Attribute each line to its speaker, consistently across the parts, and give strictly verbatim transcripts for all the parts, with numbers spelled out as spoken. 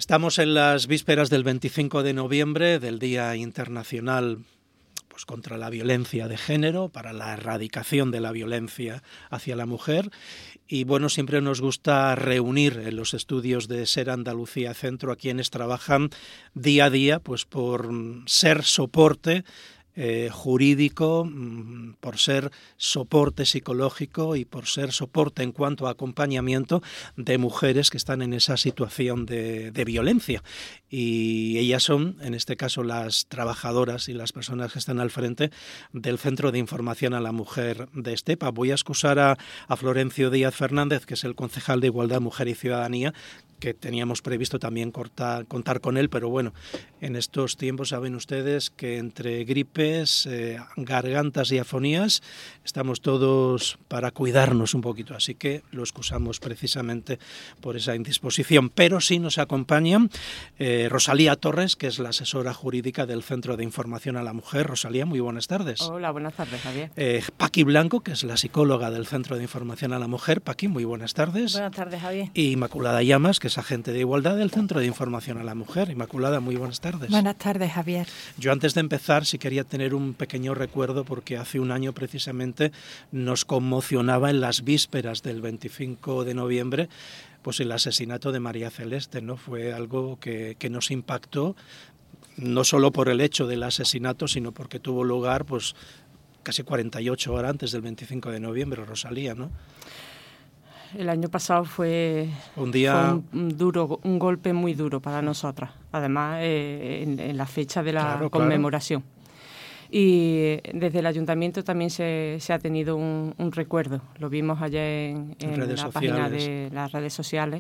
Speaker 1: Estamos en las vísperas del veinticinco de noviembre, del Día Internacional pues, contra la Violencia de Género, para la erradicación de la violencia hacia la mujer. Y bueno, siempre nos gusta reunir en los estudios de SER Andalucía Centro a quienes trabajan día a día pues, por ser soporte Eh, jurídico, por ser soporte psicológico y por ser soporte en cuanto a acompañamiento de mujeres que están en esa situación de, de violencia. Y ellas son, en este caso, las trabajadoras y las personas que están al frente del Centro de Información a la Mujer de Estepa. Voy a excusar a, a Florencio Díaz Fernández, que es el concejal de Igualdad, Mujer y Ciudadanía, que teníamos previsto también cortar, contar con él, pero bueno, en estos tiempos saben ustedes que entre gripes, eh, gargantas y afonías estamos todos para cuidarnos un poquito, así que lo excusamos precisamente por esa indisposición. Pero sí nos acompañan eh, Rosalía Torres, que es la asesora jurídica del Centro de Información a la Mujer. Rosalía, muy buenas tardes.
Speaker 2: Hola, buenas tardes, Javier.
Speaker 1: Eh, Paqui Blanco, que es la psicóloga del Centro de Información a la Mujer. Paqui, muy buenas tardes.
Speaker 2: Buenas tardes, Javier.
Speaker 1: Y Inmaculada Llamas, que es agente de igualdad del Centro de Información a la Mujer. Inmaculada, muy buenas tardes.
Speaker 3: Buenas tardes, Javier.
Speaker 1: Yo antes de empezar sí quería tener un pequeño recuerdo porque hace un año precisamente nos conmocionaba en las vísperas del veinticinco de noviembre pues el asesinato de María Celeste, ¿no? Fue algo que, que nos impactó no solo por el hecho del asesinato, sino porque tuvo lugar pues casi cuarenta y ocho horas antes del veinticinco de noviembre, Rosalía, ¿no?
Speaker 2: El año pasado fue
Speaker 1: un día
Speaker 2: fue un, duro, un golpe muy duro para nosotras, además eh, en, en la fecha de la
Speaker 1: claro,
Speaker 2: conmemoración. Claro. Y desde el ayuntamiento también se, se ha tenido un, un recuerdo, lo vimos ayer en, en, en la sociales. página de las redes sociales.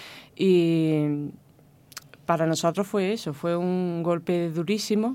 Speaker 2: Y para nosotros fue eso, fue un golpe durísimo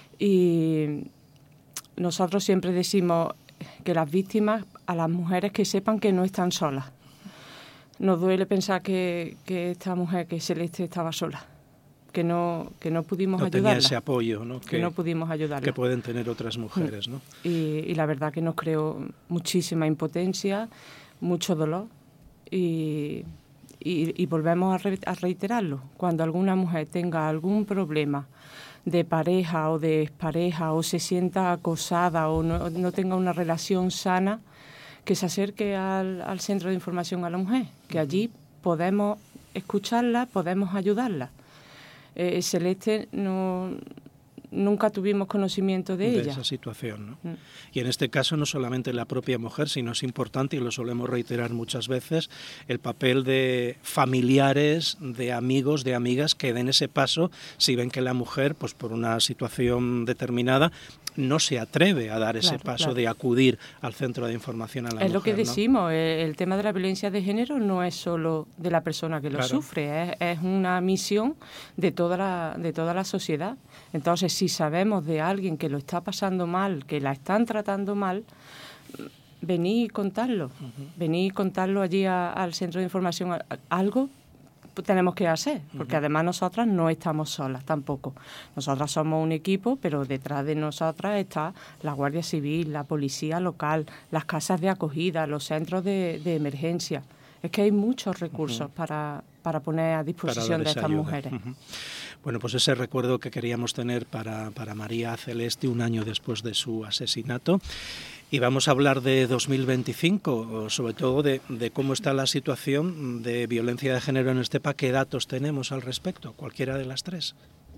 Speaker 2: y nosotros siempre decimos que las víctimas, a las mujeres que sepan que no están solas. Nos duele pensar que, que esta mujer, que Celeste, estaba sola, que no que no pudimos
Speaker 1: no
Speaker 2: ayudarla.
Speaker 1: Tenía ese apoyo, ¿no? Que,
Speaker 2: que no pudimos ayudarla.
Speaker 1: Que pueden tener otras mujeres, ¿no?
Speaker 2: Y, y la verdad que nos creó muchísima impotencia, mucho dolor y, y, y volvemos a, re, a reiterarlo. Cuando alguna mujer tenga algún problema de pareja o de expareja o se sienta acosada o no, no tenga una relación sana, que se acerque al, al Centro de Información a la Mujer, que allí podemos escucharla, podemos ayudarla. Eh, Celeste no, nunca tuvimos conocimiento de,
Speaker 1: de
Speaker 2: ella.
Speaker 1: esa situación, ¿no?
Speaker 2: Mm.
Speaker 1: Y en este caso no solamente la propia mujer, sino es importante, y lo solemos reiterar muchas veces, el papel de familiares, de amigos, de amigas que den ese paso si ven que la mujer, pues por una situación determinada, no se atreve a dar ese
Speaker 2: claro,
Speaker 1: paso
Speaker 2: claro.
Speaker 1: de acudir al Centro de Información a la
Speaker 2: es
Speaker 1: Mujer.
Speaker 2: Es lo que
Speaker 1: ¿no?
Speaker 2: decimos, el tema de la violencia de género no es solo de la persona que lo
Speaker 1: claro.
Speaker 2: sufre, es, es una misión de toda la, de toda la sociedad. Entonces, si sabemos de alguien que lo está pasando mal, que la están tratando mal, venid y contarlo, uh-huh. venid y contarlo allí a, al Centro de Información, algo tenemos que hacer, porque uh-huh. además nosotras no estamos solas tampoco. Nosotras somos un equipo, pero detrás de nosotras está la Guardia Civil, la Policía Local, las casas de acogida, los centros de, de emergencia. Es que hay muchos recursos uh-huh. para, para poner a disposición de estas
Speaker 1: ayuda.
Speaker 2: mujeres.
Speaker 1: Uh-huh. Bueno, pues ese recuerdo que queríamos tener para, para María Celeste un año después de su asesinato. Y vamos a hablar de dos mil veinticinco, sobre todo de, de cómo está la situación de violencia de género en Estepa. ¿Qué datos tenemos al respecto? Cualquiera de las tres.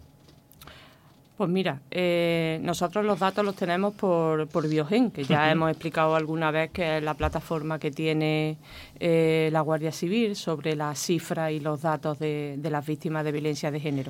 Speaker 2: Pues mira, eh, nosotros los datos los tenemos por, por Biogen, que ya uh-huh. hemos explicado alguna vez que es la plataforma que tiene eh, la Guardia Civil sobre las cifras y los datos de, de las víctimas de violencia de género.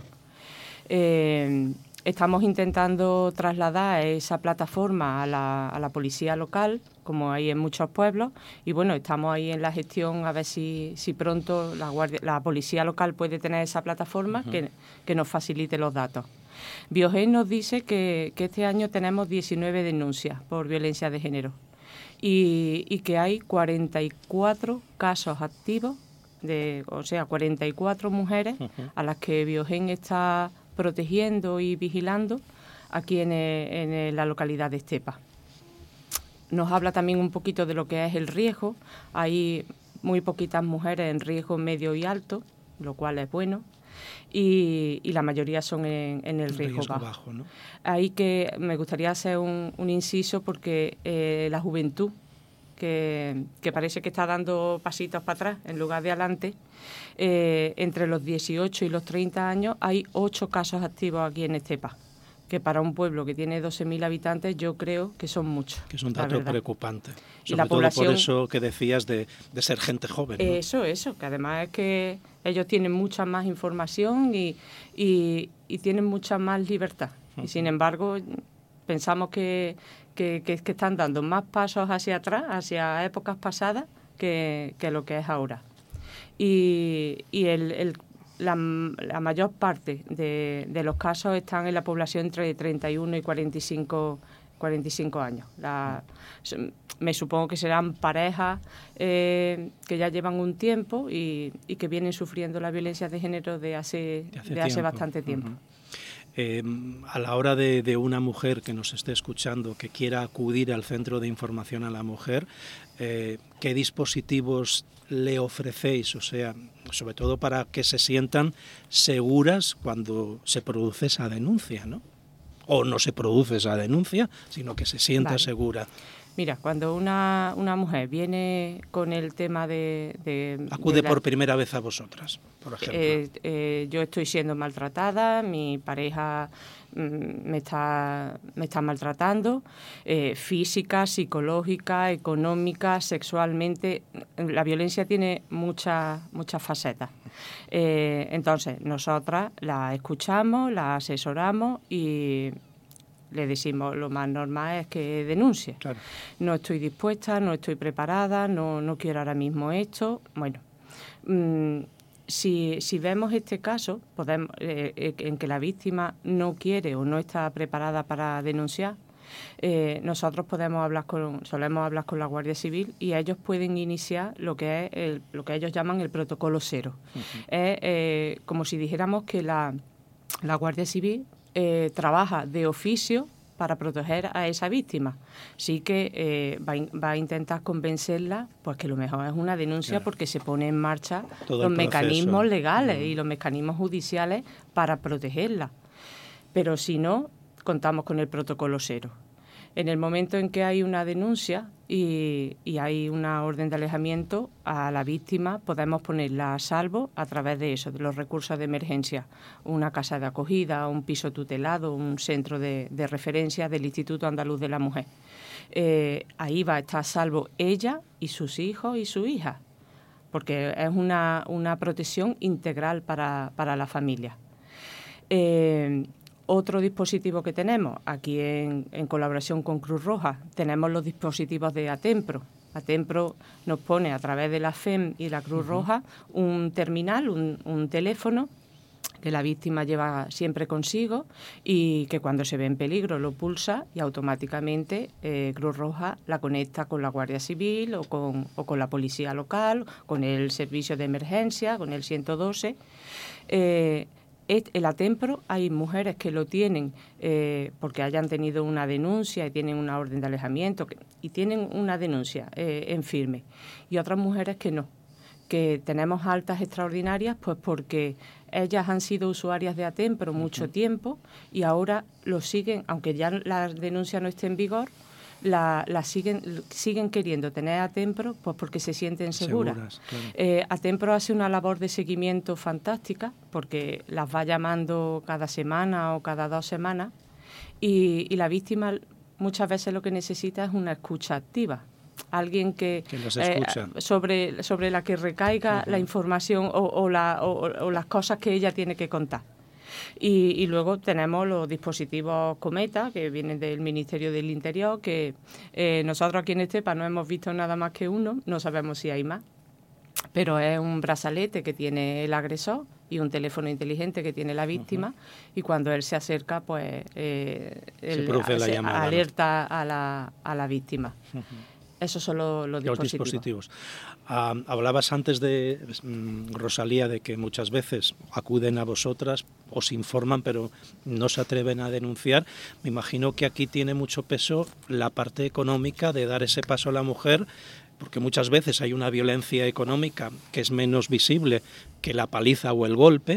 Speaker 2: Eh, Estamos intentando trasladar esa plataforma a la, a la policía local, como hay en muchos pueblos, y bueno, estamos ahí en la gestión a ver si, si pronto la, guardia, la policía local puede tener esa plataforma uh-huh. que, que nos facilite los datos. Biogen nos dice que, que este año tenemos diecinueve denuncias por violencia de género y, y que hay cuarenta y cuatro casos activos, de, o sea, cuarenta y cuatro mujeres uh-huh. a las que Biogen está protegiendo y vigilando aquí en, el, en la localidad de Estepa. Nos habla también un poquito de lo que es el riesgo. Hay muy poquitas mujeres en riesgo medio y alto, lo cual es bueno. y, y la mayoría son en, en el riesgo, riesgo bajo. bajo ¿no? Ahí que me gustaría hacer un, un inciso porque eh, la juventud, que, que parece que está dando pasitos para atrás en lugar de adelante, eh, entre los dieciocho y los treinta años hay ocho casos activos aquí en Estepa, que para un pueblo que tiene doce mil habitantes yo creo que son muchos.
Speaker 1: Que es un dato preocupante. Sobre
Speaker 2: y la
Speaker 1: todo
Speaker 2: población,
Speaker 1: por eso que decías de, de ser gente joven, ¿no?
Speaker 2: Eso, eso, que además es que ellos tienen mucha más información y, y, y tienen mucha más libertad. Uh-huh. Y sin embargo, pensamos que, que, que, que están dando más pasos hacia atrás, hacia épocas pasadas, que, que lo que es ahora. Y, y el, el La, la mayor parte de, de los casos están en la población entre treinta y uno y cuarenta y cinco años. La, me supongo que serán parejas eh, que ya llevan un tiempo y, y que vienen sufriendo la violencia de género de hace, de hace, de hace bastante tiempo. Uh-huh.
Speaker 1: Eh, a la hora de, de una mujer que nos esté escuchando, que quiera acudir al Centro de Información a la Mujer, eh, ¿qué dispositivos le ofrecéis? O sea, sobre todo para que se sientan seguras cuando se produce esa denuncia, ¿no? O no se produce esa denuncia, sino que se sienta vale. segura.
Speaker 2: Mira, cuando una, una mujer viene con el tema de... de
Speaker 1: Acude de la, por primera vez a vosotras, por ejemplo.
Speaker 2: Eh, eh, yo estoy siendo maltratada, mi pareja mm, me está me está maltratando, eh, física, psicológica, económica, sexualmente. La violencia tiene muchas muchas facetas. Eh, entonces, nosotras la escuchamos, la asesoramos y... le decimos lo más normal es que denuncie. Claro. No estoy dispuesta, no estoy preparada, no, no quiero ahora mismo esto. Bueno, mmm, si, si vemos este caso podemos, eh, en que la víctima no quiere o no está preparada para denunciar, eh, nosotros podemos hablar con, solemos hablar con la Guardia Civil y ellos pueden iniciar lo que es el, lo que ellos llaman el protocolo cero. Uh-huh. Es eh, como si dijéramos que la, la Guardia Civil Eh, trabaja de oficio para proteger a esa víctima. Sí que eh, va, in, va a intentar convencerla pues que lo mejor es una denuncia, claro, porque se pone en marcha todo los mecanismos legales uh-huh. y los mecanismos judiciales para protegerla. Pero si no, contamos con el protocolo cero. En el momento en que hay una denuncia y, y hay una orden de alejamiento, a la víctima podemos ponerla a salvo a través de eso, de los recursos de emergencia. Una casa de acogida, un piso tutelado, un centro de, de referencia del Instituto Andaluz de la Mujer. Eh, ahí va a estar a salvo ella y sus hijos y su hija, porque es una, una protección integral para, para la familia. Eh, Otro dispositivo que tenemos, aquí en, en colaboración con Cruz Roja, tenemos los dispositivos de Atempro. Atempro nos pone a través de la F E M y la Cruz uh-huh. Roja un terminal, un, un teléfono que la víctima lleva siempre consigo y que cuando se ve en peligro lo pulsa y automáticamente eh, Cruz Roja la conecta con la Guardia Civil o con, o con la policía local, con el servicio de emergencia, con el ciento doce. Eh, El Atempro, hay mujeres que lo tienen eh, porque hayan tenido una denuncia y tienen una orden de alejamiento que, y tienen una denuncia eh, en firme, y otras mujeres que no, que tenemos altas extraordinarias pues porque ellas han sido usuarias de Atempro mucho uh-huh. tiempo y ahora lo siguen, aunque ya la denuncia no esté en vigor, la, la siguen siguen queriendo tener Atempro pues porque se sienten seguras. seguras claro. eh, Atempro hace una labor de seguimiento fantástica porque las va llamando cada semana o cada dos semanas y, y la víctima muchas veces lo que necesita es una escucha activa, alguien que,
Speaker 1: que los escucha.
Speaker 2: Eh, sobre, sobre la que recaiga uh-huh. la información o, o, la, o, o las cosas que ella tiene que contar. Y, y luego tenemos los dispositivos Cometa, que vienen del Ministerio del Interior, que eh, nosotros aquí en Estepa no hemos visto nada más que uno, no sabemos si hay más, pero es un brazalete que tiene el agresor y un teléfono inteligente que tiene la víctima, uh-huh. y cuando él se acerca, pues eh,
Speaker 1: se produce la llamada,
Speaker 2: alerta, ¿no?, a la, a la víctima. Uh-huh. Esos son los, los dispositivos.
Speaker 1: Los dispositivos. Uh, hablabas antes de, um, Rosalía, de que muchas veces acuden a vosotras, os informan, pero no se atreven a denunciar. Me imagino que aquí tiene mucho peso la parte económica de dar ese paso a la mujer, porque muchas veces hay una violencia económica que es menos visible que la paliza o el golpe,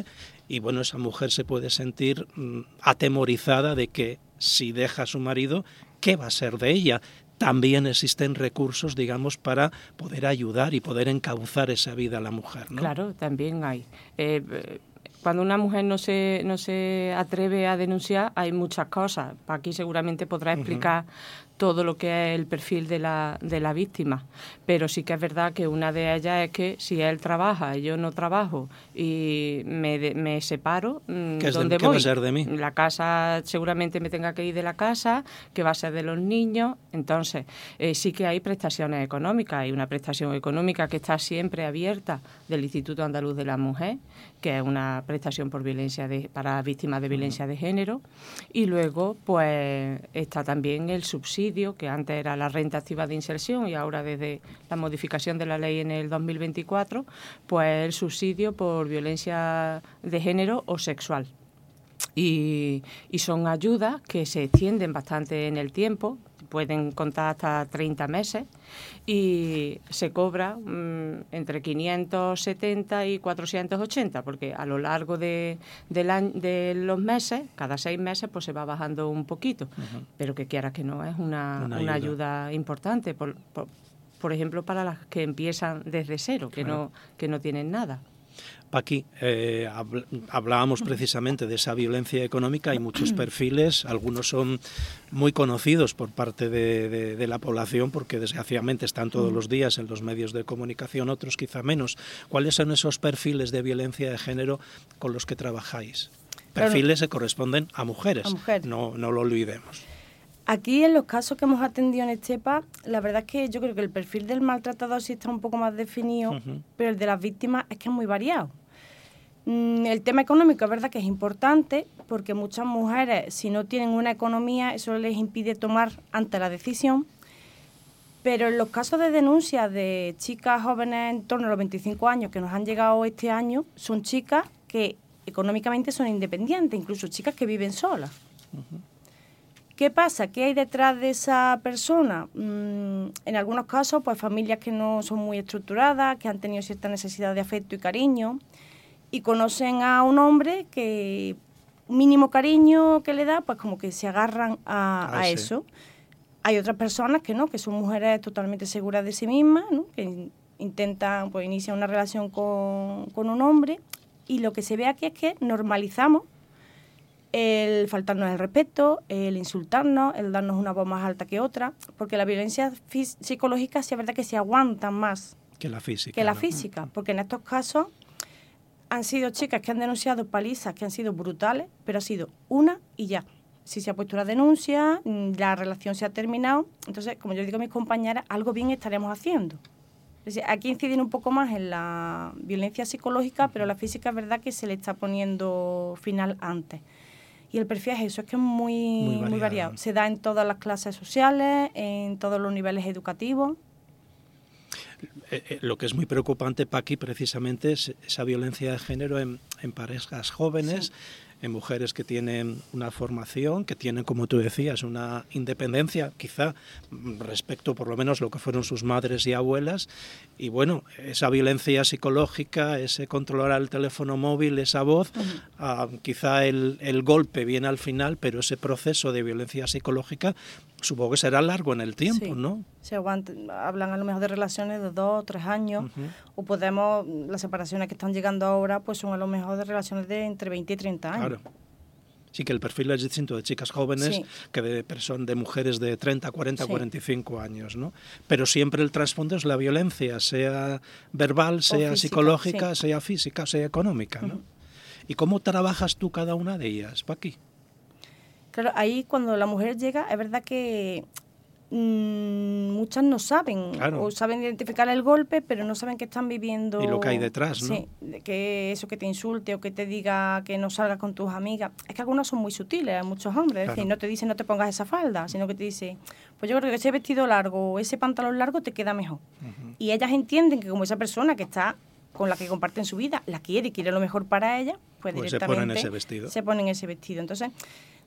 Speaker 1: y bueno, esa mujer se puede sentir mm, atemorizada de que si deja a su marido, ¿qué va a ser de ella? También existen recursos, digamos, para poder ayudar y poder encauzar esa vida a la mujer, ¿no?
Speaker 2: Claro, también hay. Eh, cuando una mujer no se, no se atreve a denunciar, hay muchas cosas. Aquí seguramente podrá explicar uh-huh. todo lo que es el perfil de la, de la víctima. Pero sí que es verdad que una de ellas es que si él trabaja y yo no trabajo y me, de, me separo,
Speaker 1: ¿Qué
Speaker 2: ¿dónde
Speaker 1: de,
Speaker 2: voy?
Speaker 1: ¿Qué va a ser de mí?
Speaker 2: La casa seguramente me tenga que ir de la casa, que va a ser de los niños. Entonces, eh, sí que hay prestaciones económicas. Hay una prestación económica que está siempre abierta del Instituto Andaluz de la Mujer, que es una prestación por violencia de, para víctimas de violencia de género. Y luego, pues, está también el subsidio, que antes era la renta activa de inserción y ahora desde la modificación de la ley en el dos mil veinticuatro, pues el subsidio por violencia de género o sexual. Y, y son ayudas que se extienden bastante en el tiempo, pueden contar hasta treinta meses y se cobra mmm, entre quinientos setenta y cuatrocientos ochenta, porque a lo largo de, de, la, de los meses, cada seis meses, pues se va bajando un poquito, uh-huh. pero que quieras que no, es una, una, ayuda. una ayuda importante, por, por, por ejemplo, para las que empiezan desde cero, que, claro. no, que no tienen nada.
Speaker 1: Paqui, eh, hablábamos precisamente de esa violencia económica. Hay muchos perfiles, algunos son muy conocidos por parte de, de, de la población porque desgraciadamente están todos los días en los medios de comunicación, otros quizá menos. ¿Cuáles son esos perfiles de violencia de género con los que trabajáis? Perfiles que corresponden a mujeres,
Speaker 3: a mujeres.
Speaker 1: No, no lo olvidemos.
Speaker 3: Aquí, en los casos que hemos atendido en Estepa, la verdad es que yo creo que el perfil del maltratador sí está un poco más definido, uh-huh. pero el de las víctimas es que es muy variado. Mm, el tema económico es verdad que es importante, porque muchas mujeres, si no tienen una economía, eso les impide tomar ante la decisión. Pero en los casos de denuncia de chicas jóvenes en torno a los veinticinco años que nos han llegado este año, son chicas que económicamente son independientes, incluso chicas que viven solas. Uh-huh. ¿Qué pasa? ¿Qué hay detrás de esa persona? Mm, en algunos casos, pues familias que no son muy estructuradas, que han tenido cierta necesidad de afecto y cariño, y conocen a un hombre que mínimo cariño que le da, pues como que se agarran a, ah, a sí. eso. Hay otras personas que no, que son mujeres totalmente seguras de sí mismas, ¿no? Que intentan, pues iniciar una relación con, con un hombre, y lo que se ve aquí es que normalizamos el faltarnos el respeto, el insultarnos, el darnos una voz más alta que otra, porque la violencia fí- psicológica sí es verdad que se aguanta más
Speaker 1: que la física.
Speaker 3: Que la
Speaker 1: ¿no?
Speaker 3: física, porque en estos casos han sido chicas que han denunciado palizas que han sido brutales, pero ha sido una y ya. Si se ha puesto la denuncia, la relación se ha terminado, entonces, como yo digo a mis compañeras, algo bien estaremos haciendo. Es decir, aquí inciden un poco más en la violencia psicológica, pero la física es verdad que se le está poniendo final antes. Y el perfil es eso, es que es muy, muy, variado. muy variado. Se da en todas las clases sociales, en todos los niveles educativos.
Speaker 1: Eh, eh, lo que es muy preocupante, Paqui, precisamente es esa violencia de género en, en parejas jóvenes, sí. en mujeres que tienen una formación, que tienen, como tú decías, una independencia, quizá respecto por lo menos lo que fueron sus madres y abuelas, y bueno, esa violencia psicológica, ese controlar el teléfono móvil, esa voz, uh-huh. uh, quizá el, el golpe viene al final, pero ese proceso de violencia psicológica supongo que será largo en el tiempo,
Speaker 3: sí.
Speaker 1: ¿no?
Speaker 3: Se aguantan, hablan a lo mejor de relaciones de dos o tres años, uh-huh. o podemos, las separaciones que están llegando ahora, pues son a lo mejor de relaciones de entre veinte y treinta años.
Speaker 1: Claro. Sí, que el perfil es distinto de chicas jóvenes sí. que de, person- de mujeres de treinta, cuarenta, sí. cuarenta y cinco años, ¿no? Pero siempre el trasfondo es la violencia, sea verbal, sea física, psicológica, sí. sea física, sea económica, ¿no? Uh-huh. ¿Y cómo trabajas tú cada una de ellas, Paqui?
Speaker 3: Claro, ahí cuando la mujer llega, es verdad que mmm, muchas no saben, claro. o saben identificar el golpe, pero no saben que están viviendo...
Speaker 1: Y lo que hay detrás, ¿no?
Speaker 3: Sí, que eso que te insulte o que te diga que no salgas con tus amigas. Es que algunas son muy sutiles, hay muchos hombres, claro. es decir, no te dicen no te pongas esa falda, sino que te dicen, pues yo creo que ese vestido largo o ese pantalón largo te queda mejor. Uh-huh. Y ellas entienden que como esa persona que está con la que comparten su vida, la quiere y quiere lo mejor para ella, pues, pues directamente
Speaker 1: se ponen ese vestido.
Speaker 3: Se ponen ese vestido. Entonces...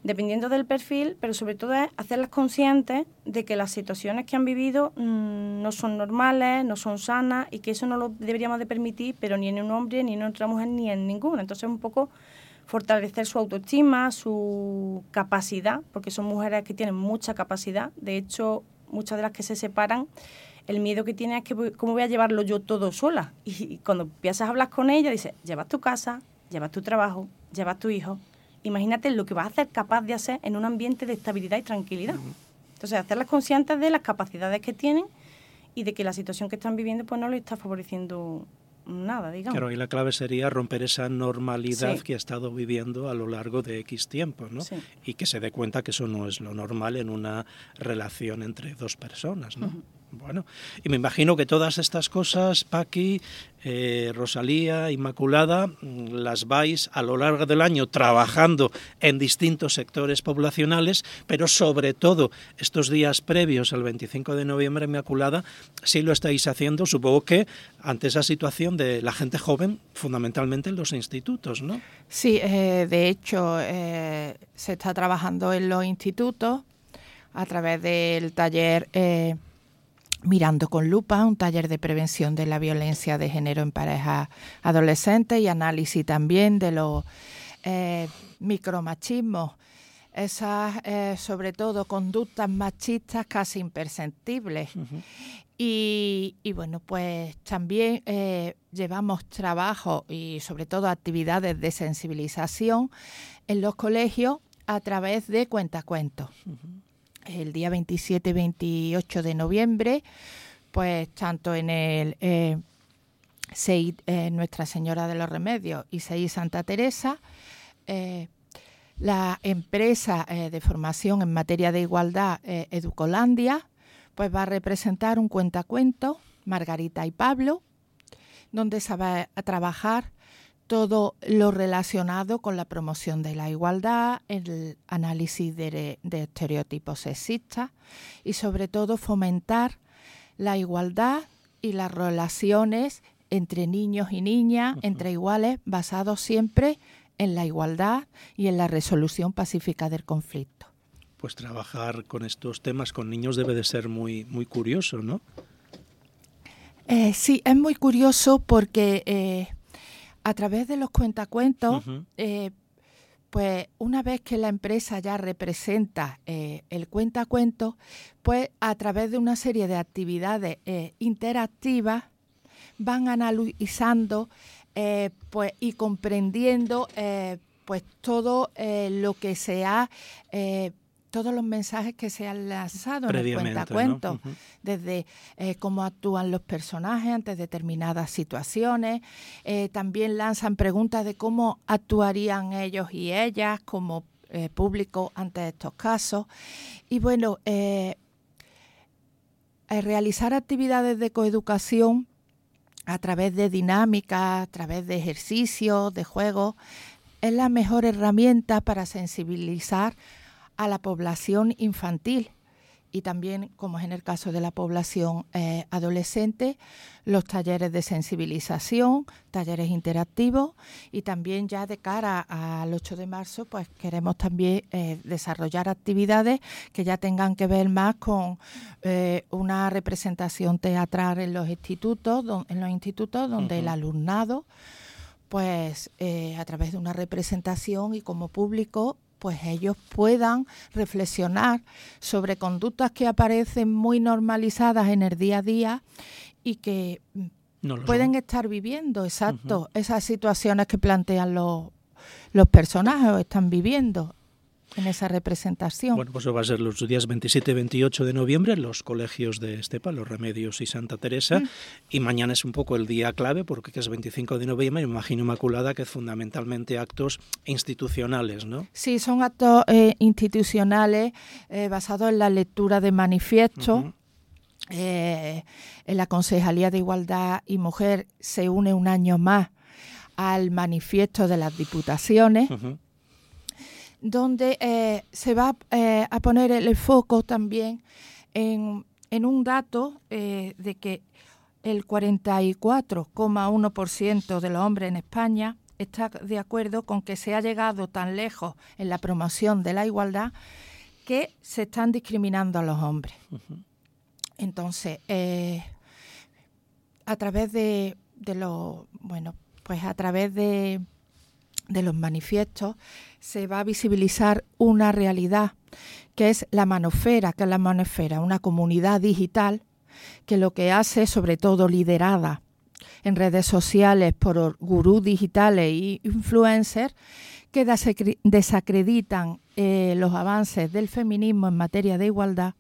Speaker 3: dependiendo del perfil, pero sobre todo es hacerlas conscientes de que las situaciones que han vivido mmm, no son normales, no son sanas y que eso no lo deberíamos de permitir, pero ni en un hombre, ni en otra mujer, ni en ninguna. Entonces un poco fortalecer su autoestima, su capacidad, porque son mujeres que tienen mucha capacidad. De hecho, muchas de las que se separan, el miedo que tienen es que cómo voy a llevarlo yo todo sola. Y, y cuando empiezas a hablar con ella, dices, llevas tu casa, llevas tu trabajo, llevas tu hijo. Imagínate lo que vas a ser capaz de hacer en un ambiente de estabilidad y tranquilidad. Entonces, hacerlas conscientes de las capacidades que tienen y de que la situación que están viviendo pues no les está favoreciendo nada, digamos.
Speaker 1: Claro, y la clave sería romper esa normalidad
Speaker 3: sí.
Speaker 1: que ha estado viviendo a lo largo de X tiempo, ¿no?
Speaker 3: Sí.
Speaker 1: Y que se dé cuenta que eso no es lo normal en una relación entre dos personas, ¿no? Uh-huh. Bueno, y me imagino que todas estas cosas, Paqui, eh, Rosalía, Inmaculada, las vais a lo largo del año trabajando en distintos sectores poblacionales, pero sobre todo estos días previos al veinticinco de noviembre, Inmaculada, sí lo estáis haciendo, supongo que ante esa situación de la gente joven, fundamentalmente en los institutos, ¿no?
Speaker 4: Sí, eh, de hecho, eh, se está trabajando en los institutos a través del taller Eh, Mirando con lupa, un taller de prevención de la violencia de género en parejas adolescentes y análisis también de los eh, micromachismos, esas eh, sobre todo conductas machistas casi imperceptibles. Uh-huh. Y, y bueno, pues también eh, llevamos trabajo y sobre todo actividades de sensibilización en los colegios a través de cuentacuentos. Uh-huh. El día veintisiete y veintiocho de noviembre, pues tanto en el eh, C I eh, Nuestra Señora de los Remedios y C I Santa Teresa, eh, la empresa eh, de formación en materia de igualdad eh, Educolandia, pues va a representar un cuentacuentos, Margarita y Pablo, donde se va a trabajar todo lo relacionado con la promoción de la igualdad, el análisis de, de estereotipos sexistas y sobre todo fomentar la igualdad y las relaciones entre niños y niñas, uh-huh. entre iguales, basados siempre en la igualdad y en la resolución pacífica del conflicto.
Speaker 1: Pues trabajar con estos temas con niños debe de ser muy, muy curioso, ¿no?
Speaker 4: Eh, sí, es muy curioso porque Eh, a través de los cuentacuentos, uh-huh. eh, pues una vez que la empresa ya representa eh, el cuentacuentos, pues a través de una serie de actividades eh, interactivas van analizando eh, pues y comprendiendo eh, pues todo eh, lo que se ha eh, todos los mensajes que se han lanzado en el cuentacuentos, ¿no? Uh-huh. Desde eh, cómo actúan los personajes ante determinadas situaciones, eh, también lanzan preguntas de cómo actuarían ellos y ellas como eh, público ante estos casos. Y bueno, eh, eh, realizar actividades de coeducación a través de dinámicas, a través de ejercicios, de juegos, es la mejor herramienta para sensibilizar a la población infantil y también, como es en el caso de la población eh, adolescente, los talleres de sensibilización, talleres interactivos y también ya de cara al ocho de marzo pues queremos también eh, desarrollar actividades que ya tengan que ver más con eh, una representación teatral en los institutos, don, en los institutos donde uh-huh. el alumnado pues eh, a través de una representación y como público pues ellos puedan reflexionar sobre conductas que aparecen muy normalizadas en el día a día y que no pueden son. estar viviendo, exacto, uh-huh. esas situaciones que plantean los, los personajes o están viviendo en esa representación.
Speaker 1: Bueno, pues eso va a ser los días veintisiete y veintiocho de noviembre en los colegios de Estepa, Los Remedios y Santa Teresa, mm. y mañana es un poco el día clave porque es veinticinco de noviembre, me imagino, Inmaculada, que es fundamentalmente actos institucionales, ¿no?
Speaker 4: Sí, son actos eh, institucionales eh, basados en la lectura de manifiestos. Uh-huh. Eh, en la Concejalía de Igualdad y Mujer se une un año más al manifiesto de las diputaciones, uh-huh. donde eh, se va eh, a poner el foco también en, en un dato eh, de que el cuarenta y cuatro coma uno por ciento de los hombres en España está de acuerdo con que se ha llegado tan lejos en la promoción de la igualdad que se están discriminando a los hombres. Uh-huh. Entonces, eh, a través de, de los, bueno, pues a través de, de los manifiestos se va a visibilizar una realidad que es la manofera, que es la manofera, una comunidad digital que lo que hace, sobre todo liderada en redes sociales por gurús digitales y influencers, que desacreditan eh, los avances del feminismo en materia de igualdad,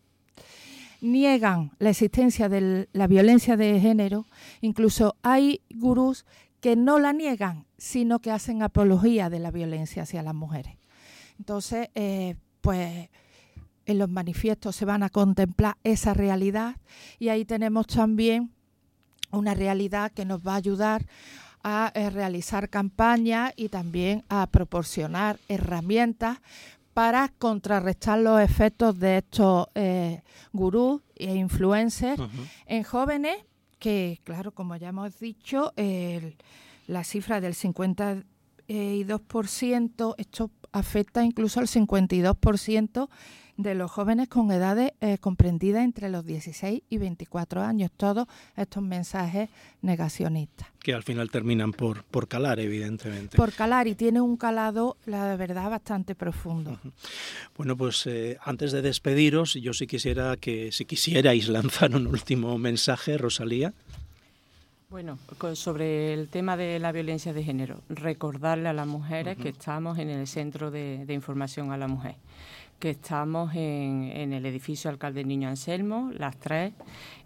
Speaker 4: niegan la existencia de la violencia de género. Incluso hay gurús que no la niegan, sino que hacen apología de la violencia hacia las mujeres. Entonces, eh, pues en los manifiestos se van a contemplar esa realidad, y ahí tenemos también una realidad que nos va a ayudar a eh, realizar campañas y también a proporcionar herramientas para contrarrestar los efectos de estos eh, gurús e influencers uh-huh. en jóvenes que, claro, como ya hemos dicho, eh, la cifra del cincuenta y dos por ciento, esto afecta incluso al cincuenta y dos por ciento de los jóvenes con edades eh, comprendidas entre los dieciséis y veinticuatro años, todos estos mensajes negacionistas.
Speaker 1: Que al final terminan por, por calar, evidentemente.
Speaker 4: Por calar, y tiene un calado, la verdad, bastante profundo.
Speaker 1: Uh-huh. Bueno, pues eh, antes de despediros, yo sí quisiera que, si quisierais lanzar un último mensaje, Rosalía.
Speaker 2: Bueno, sobre el tema de la violencia de género, recordarle a las mujeres uh-huh. que estamos en el Centro de, de Información a la Mujer, que estamos en, en el edificio Alcalde Niño Anselmo, las tres,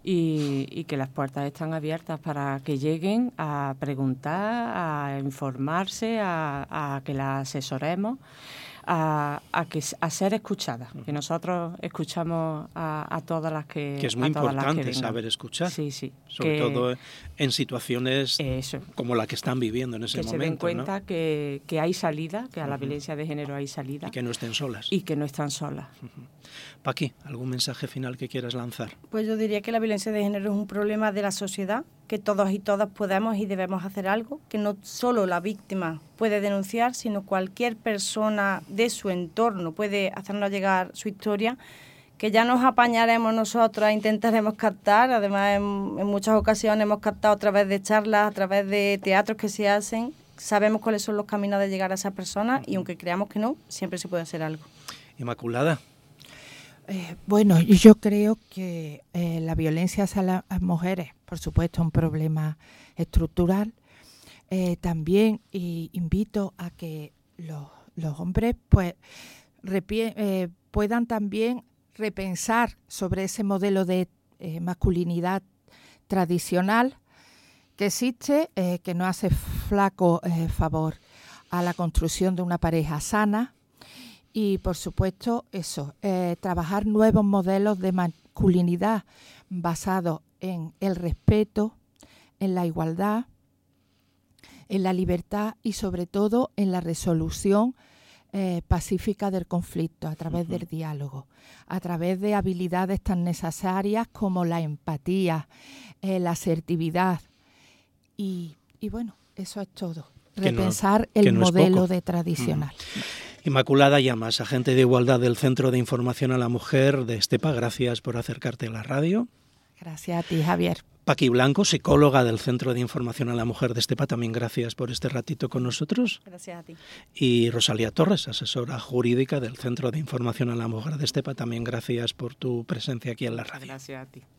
Speaker 2: y, y que las puertas están abiertas para que lleguen a preguntar, a informarse, a, a que las asesoremos, a, a, que, a ser escuchadas, que nosotros escuchamos a, a todas las que
Speaker 1: Que es muy importante saber escuchar,
Speaker 2: sí, sí,
Speaker 1: sobre
Speaker 2: que,
Speaker 1: todo en situaciones
Speaker 2: eso,
Speaker 1: como la que están viviendo en ese
Speaker 2: que
Speaker 1: momento.
Speaker 2: Que se den cuenta,
Speaker 1: ¿no?
Speaker 2: que, que hay salida, que a la
Speaker 1: uh-huh.
Speaker 2: violencia de género hay salida.
Speaker 1: Y que no estén solas.
Speaker 2: Y que no están solas.
Speaker 1: Uh-huh. Paqui, ¿algún mensaje final que quieras lanzar?
Speaker 3: Pues yo diría que la violencia de género es un problema de la sociedad, que todos y todas podemos y debemos hacer algo, que no solo la víctima puede denunciar, sino cualquier persona de su entorno puede hacernos llegar su historia, que ya nos apañaremos nosotras, intentaremos captar. Además, en, en muchas ocasiones hemos captado a través de charlas, a través de teatros que se hacen. Sabemos cuáles son los caminos de llegar a esas personas y aunque creamos que no, siempre se puede hacer algo.
Speaker 1: Inmaculada.
Speaker 4: Eh, bueno, yo creo que eh, la violencia hacia las mujeres, por supuesto, es un problema estructural. Eh, también y invito a que los, los hombres pues repie, eh, puedan también repensar sobre ese modelo de eh, masculinidad tradicional que existe, eh, que no hace flaco eh, favor a la construcción de una pareja sana. Y, por supuesto, eso, eh, trabajar nuevos modelos de masculinidad basados en el respeto, en la igualdad, en la libertad y, sobre todo, en la resolución eh, pacífica del conflicto a través uh-huh. del diálogo, a través de habilidades tan necesarias como la empatía, eh, la asertividad. Y, y, bueno, eso es todo. Repensar
Speaker 1: no,
Speaker 4: el
Speaker 1: no
Speaker 4: modelo de tradicional.
Speaker 1: Uh-huh. Inmaculada Llamas, agente de igualdad del Centro de Información a la Mujer de Estepa, gracias por acercarte a la radio.
Speaker 4: Gracias a ti, Javier.
Speaker 1: Paqui Blanco, psicóloga del Centro de Información a la Mujer de Estepa, también gracias por este ratito con nosotros.
Speaker 3: Gracias a ti.
Speaker 1: Y Rosalía Torres, asesora jurídica del Centro de Información a la Mujer de Estepa, también gracias por tu presencia aquí en la radio.
Speaker 2: Gracias a ti.